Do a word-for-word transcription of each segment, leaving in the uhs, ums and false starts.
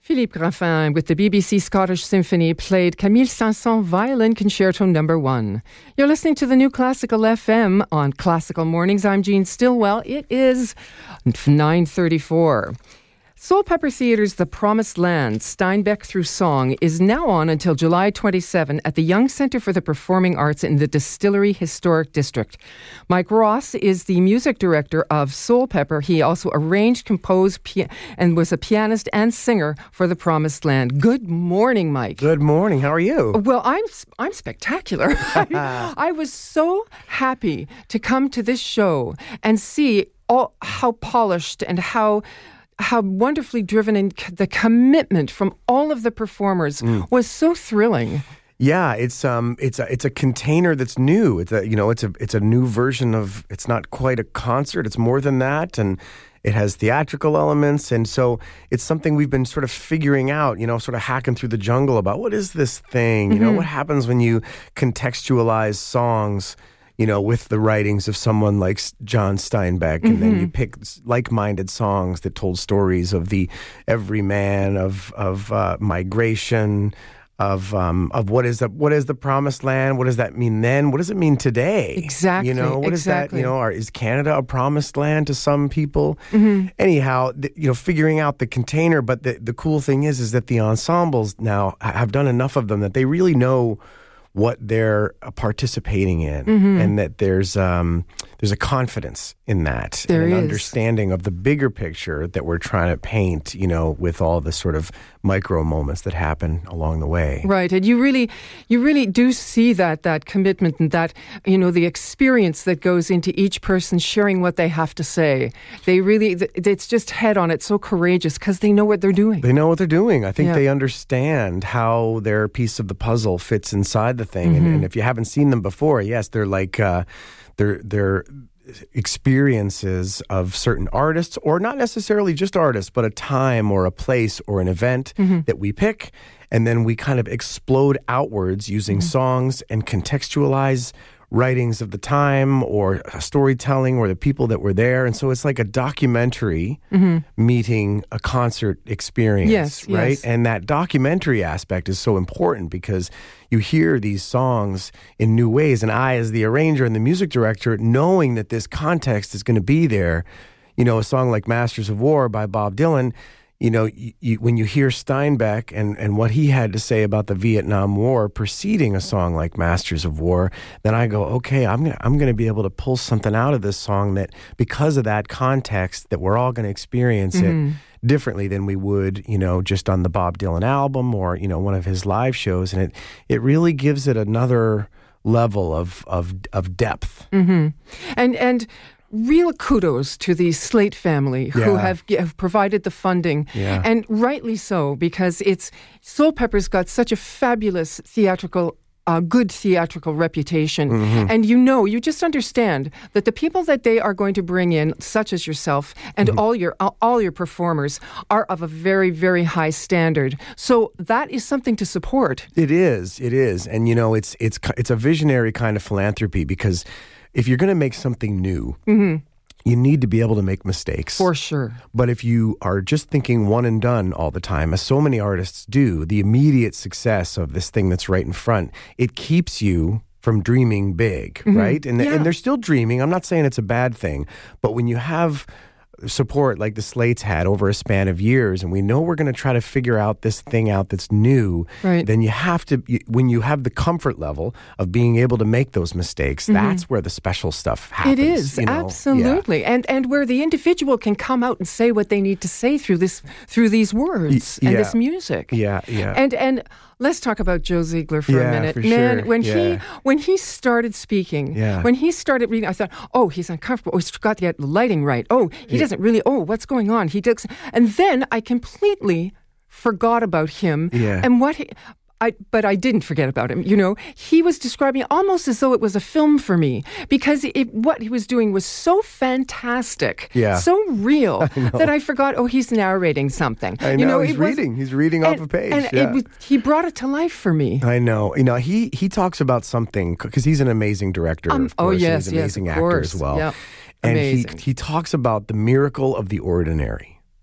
Philippe Graffin with the B B C Scottish Symphony played Camille Saint-Saëns Violin Concerto Number One. You're listening to the New Classical F M on Classical Mornings. I'm Jean Stillwell. It is nine thirty-four. Soul Pepper Theatre's The Promised Land, Steinbeck Through Song, is now on until July twenty-seventh at the Young Centre for the Performing Arts in the Distillery Historic District. Mike Ross is the music director of Soul Pepper. He also arranged, composed, pia- and was a pianist and singer for The Promised Land. Good morning, Mike. Good morning. How are you? Well, I'm I'm spectacular. I, I was so happy to come to this show and see all how polished and how how wonderfully driven, and c- the commitment from all of the performers mm. was so thrilling. Yeah, it's um, it's a it's a container that's new. It's a you know, it's a it's a new version of. It's not quite a concert. It's more than that, and it has theatrical elements, and so it's something we've been sort of figuring out. You know, sort of hacking through the jungle about what is this thing. You mm-hmm. know, what happens when you contextualize songs, you know, with the writings of someone like John Steinbeck, and mm-hmm. then you pick like-minded songs that told stories of the everyman, of of uh, migration, of um, of what is the what is the Promised Land? What does that mean then? What does it mean today? Exactly. You know, what exactly. is that? You know, are, is Canada a promised land to some people? Mm-hmm. Anyhow, th- you know, figuring out the container. But the the cool thing is, is that the ensembles now have done enough of them that they really know what they're participating in, mm-hmm. and that there's um, there's a confidence in that, there and an is. understanding of the bigger picture that we're trying to paint, you know, with all the sort of micro moments that happen along the way. Right, and you really, you really do see that that commitment and that, you know, the experience that goes into each person sharing what they have to say. They really, it's just head on. It's so courageous because they know what they're doing. They know what they're doing. I think yeah. they understand how their piece of the puzzle fits inside the thing. Mm-hmm. And, and if you haven't seen them before, yes, they're like uh, they're they're experiences of certain artists, or not necessarily just artists, but a time or a place or an event mm-hmm. that we pick, and then we kind of explode outwards using mm-hmm. songs and contextualize writings of the time or storytelling or the people that were there. And so it's like a documentary mm-hmm. meeting a concert experience, yes, right? Yes. And that documentary aspect is so important because you hear these songs in new ways. And I, as the arranger and the music director, knowing that this context is going to be there, you know, a song like Masters of War by Bob Dylan, you know, you, you, when you hear Steinbeck and, and what he had to say about the Vietnam War preceding a song like Masters of War, then I go, okay, I'm gonna I'm gonna be able to pull something out of this song that, because of that context, that we're all gonna experience mm-hmm. it differently than we would, you know, just on the Bob Dylan album or, you know, one of his live shows, and it it really gives it another level of of of depth. Mm-hmm. And and. Real kudos to the Slate family who yeah. have, have provided the funding, yeah. and rightly so, because it's Soul Pepper's got such a fabulous theatrical, uh, good theatrical reputation, mm-hmm. and you know, you just understand that the people that they are going to bring in, such as yourself and mm-hmm. all your all your performers, are of a very, very high standard. So that is something to support. It is, it is, and you know, it's it's it's a visionary kind of philanthropy, because if you're going to make something new, mm-hmm. you need to be able to make mistakes. For sure. But if you are just thinking one and done all the time, as so many artists do, the immediate success of this thing that's right in front, it keeps you from dreaming big, mm-hmm. right? And, yeah. and they're still dreaming. I'm not saying it's a bad thing, but when you have support like the Slates had over a span of years, and we know we're going to try to figure out this thing out that's new, right. then you have to, you, when you have the comfort level of being able to make those mistakes, mm-hmm. that's where the special stuff happens. It is, you know? absolutely. Yeah. And and where the individual can come out and say what they need to say through this through these words y- and yeah. this music. Yeah, yeah. And and let's talk about Joe Ziegler for yeah, a minute. For Man, sure. when yeah. he when he started speaking, yeah. when he started reading, I thought, oh, he's uncomfortable. Oh, he's got to get the lighting right. Oh, he yeah. doesn't really, oh, what's going on? He does. And then I completely forgot about him yeah. and what he... I, but I didn't forget about him. You know, he was describing it almost as though it was a film for me, because it, what he was doing was so fantastic, yeah. so real, I that I forgot, oh, he's narrating something. I know, you know he's reading. Was, he's reading and, off a page. And yeah. it was, he brought it to life for me. I know. You know, he, he talks about something, because he's an amazing director, um, of course. Oh, yes, he's an amazing yes, actor course. as well. Yep. And amazing. he, he talks about the miracle of the ordinary.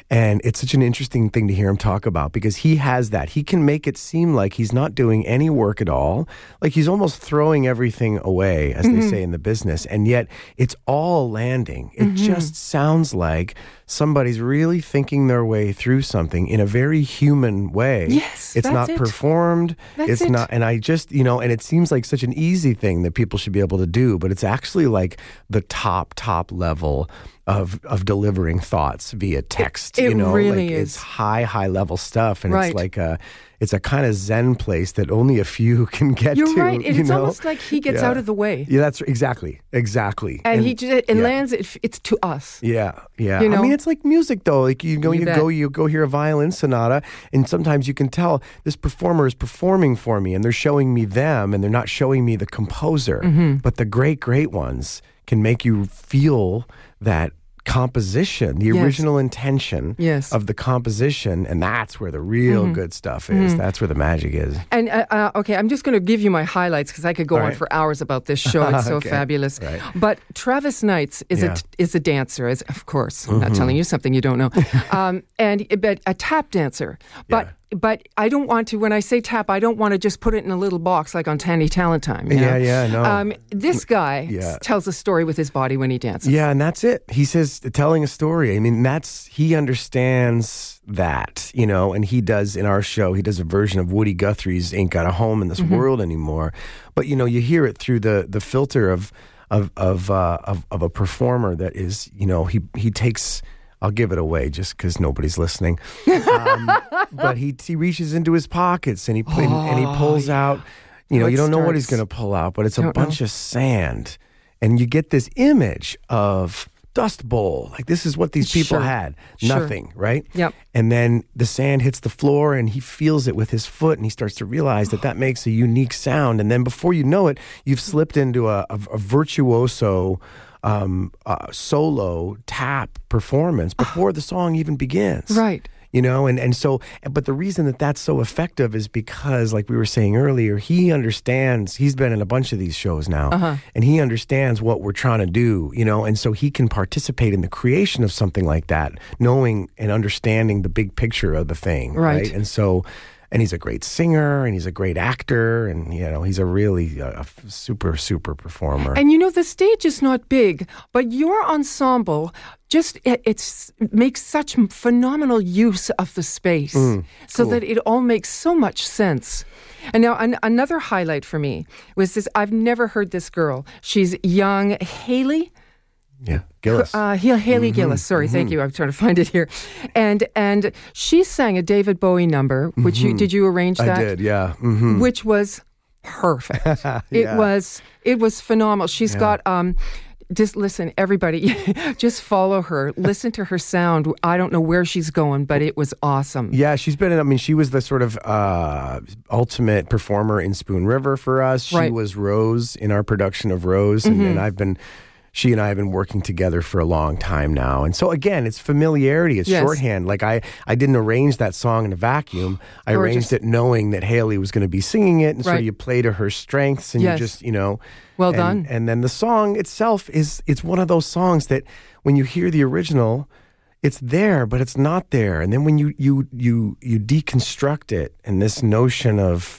And it's such an interesting thing to hear him talk about because he has that. He can make it seem like he's not doing any work at all. Like he's almost throwing everything away, as mm-hmm. they say in the business. And yet it's all landing. It mm-hmm. just sounds like somebody's really thinking their way through something in a very human way. Yes, it's that's not it. performed. That's it's it. not, and I just, you know, and it seems like such an easy thing that people should be able to do, but it's actually like the top, top level of of delivering thoughts via text. It, it you know, really like is. It's high, high level stuff, and right. it's like a, it's a kind of Zen place that only a few can get You're to. right. You It's know? almost like he gets yeah. out of the way. Yeah, that's exactly, exactly. And, and he just, it yeah. lands. It, it's to us. Yeah, yeah. You know? I mean, it's like music, though. Like you go, You you, bet. go, you go hear a violin sonata, and sometimes you can tell this performer is performing for me, and they're showing me them, and they're not showing me the composer. Mm-hmm. But the great, great ones can make you feel that composition, the Yes. original intention Yes. of the composition, and that's where the real Mm-hmm. good stuff is. Mm-hmm. That's where the magic is. And uh, uh, okay, I'm just going to give you my highlights because I could go All on right. for hours about this show. It's so Okay. fabulous. Right. But Travis Knights is Yeah. a is a dancer, is of course. I'm not telling you something you don't know. um, and but a tap dancer, but. Yeah. But I don't want to, when I say tap, I don't want to just put it in a little box like on Tandy Talent Time. You know? Yeah, yeah, no. Um, this guy Yeah. s- tells a story with his body when he dances. Yeah, and that's it. He says telling a story. I mean, that's he understands that, you know, and he does in our show, he does a version of Woody Guthrie's Ain't Got a Home in This Mm-hmm. World Anymore. But you know, you hear it through the the filter of of of uh, of, of a performer that is, you know, he he takes I'll give it away just because nobody's listening. Um, but he he reaches into his pockets and he put, Oh, and he pulls yeah. out. You know, How it you don't know what he's starts. going to pull out, but it's a Don't bunch know. of sand, and you get this image of Dust Bowl. Like this is what these people Sure. had. Sure. Nothing, right? Yep. And then the sand hits the floor, and he feels it with his foot, and he starts to realize that that makes a unique sound. And then before you know it, you've slipped into a, a, a virtuoso. Um, uh, solo tap performance before the song even begins. Right. You know, and, and so, but the reason that that's so effective is because, like we were saying earlier, he understands, he's been in a bunch of these shows now, Uh-huh. and he understands what we're trying to do, you know, and so he can participate in the creation of something like that, knowing and understanding the big picture of the thing. Right. Right. And so, and he's a great singer and he's a great actor and, you know, he's a really uh, a super, super performer. And you know, the stage is not big, but your ensemble just it it's, makes such phenomenal use of the space so cool. that it all makes so much sense. And now an, another highlight for me was this. I've never heard this girl. She's young Haley. Yeah, Gillis. Uh, Haley mm-hmm, Gillis. Sorry, mm-hmm. thank you. I'm trying to find it here. And and she sang a David Bowie number, which mm-hmm. you did you arrange that? I did, yeah. Mm-hmm. Which was perfect. yeah. It was it was phenomenal. She's yeah. got um just listen, everybody, just follow her. Listen to her sound. I don't know where she's going, but it was awesome. Yeah, she's been in, I mean, she was the sort of uh, ultimate performer in Spoon River for us. She right. was Rose in our production of Rose, and, mm-hmm. and I've been... She and I have been working together for a long time now. And so, again, it's familiarity. It's yes. shorthand. Like, I, I didn't arrange that song in a vacuum. I Gorgeous. arranged it knowing that Haley was going to be singing it. And right. so you play to her strengths and yes. you just, you know. Well and, done. And then the song itself is, it's one of those songs that when you hear the original, it's there, but it's not there. And then when you, you, you, you deconstruct it and this notion of,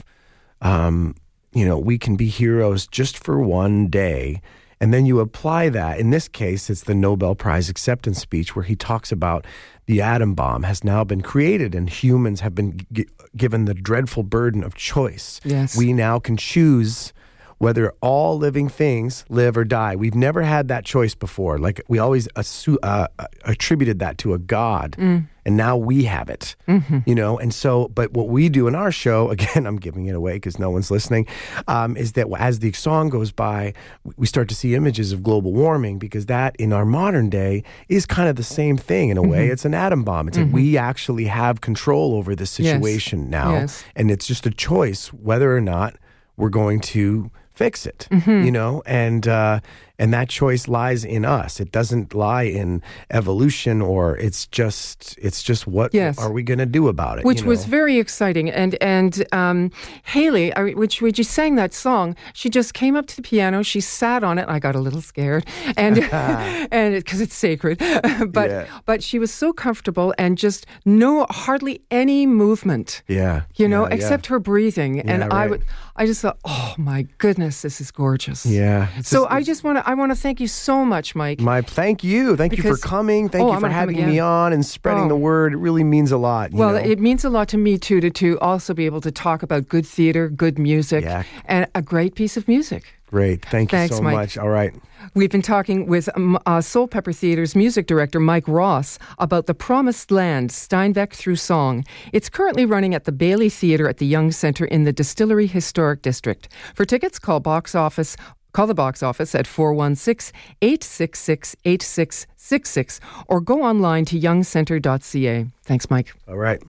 um, you know, we can be heroes just for one day. And then you apply that. In this case, it's the Nobel Prize acceptance speech where he talks about the atom bomb has now been created and humans have been g- given the dreadful burden of choice. Yes. We now can choose whether all living things live or die. We've never had that choice before. Like we always assu- uh, attributed that to a god. Mm. And now we have it, mm-hmm. you know? And so, but what we do in our show, again, I'm giving it away because no one's listening, um, is that as the song goes by, we start to see images of global warming because that in our modern day is kind of the same thing in a mm-hmm. way. It's an atom bomb. It's mm-hmm. like we actually have control over this situation yes. now. Yes. And it's just a choice whether or not we're going to fix it, mm-hmm. you know? And, uh, And that choice lies in us. It doesn't lie in evolution, or it's just it's just what yes. are we going to do about it? Which you know? was very exciting. And and um, Haley, I, which when you sang that song, she just came up to the piano. She sat on it. I got a little scared, and and because it, it's sacred, but yeah. but she was so comfortable and just no hardly any movement. Yeah, you know, yeah, except yeah. her breathing. Yeah, and right. I would, I just thought, oh my goodness, this is gorgeous. Yeah. So just, I just want to, I want to thank you so much, Mike. My thank you, thank because, you for coming. Thank oh, you I'm for gonna having come me again. on and spreading oh. the word. It really means a lot. You well, know? it means a lot to me too to to also be able to talk about good theater, good music, yeah. and a great piece of music. Great, thank you Thanks, so Mike. much. All right. We've been talking with um, uh, Soul Pepper Theater's music director, Mike Ross, about The Promised Land, Steinbeck Through Song. It's currently running at the Bailey Theatre at the Young Centre in the Distillery Historic District. For tickets, call box office. Call the box office at four one six, eight six six, eight six six six or go online to young centre dot c a. Thanks, Mike. All right.